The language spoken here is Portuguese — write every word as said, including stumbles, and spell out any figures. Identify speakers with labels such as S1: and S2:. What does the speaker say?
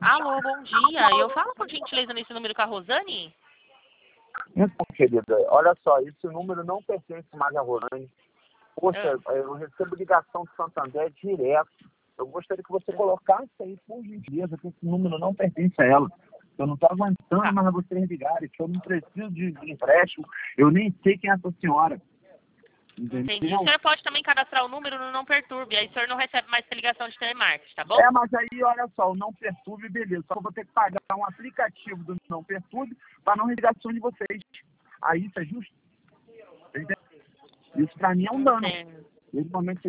S1: Alô, bom dia. Eu falo por gentileza nesse número com a Rosane?
S2: Então, querida, olha só, esse número não pertence mais a Rosane. Poxa,
S1: Ah.
S2: eu recebo ligação de Santander direto. Eu gostaria que você colocasse aí, por gentileza, que esse número não pertence a ela. Eu não estou aguentando
S1: Tá.
S2: mais vocês ligarem, que eu não preciso de, de empréstimo. Eu nem sei quem é essa senhora.
S1: Entendi.
S2: Entendeu?
S1: O senhor pode também cadastrar o número no Não Perturbe, aí o senhor não recebe mais essa ligação de telemarketing, tá bom?
S2: É, mas aí, olha só, o Não Perturbe, beleza. Só vou ter que pagar um aplicativo do Não Perturbe para não ligação de vocês. Aí isso é justo? Isso para mim é um dano.
S1: Entendo.
S2: Nesse momento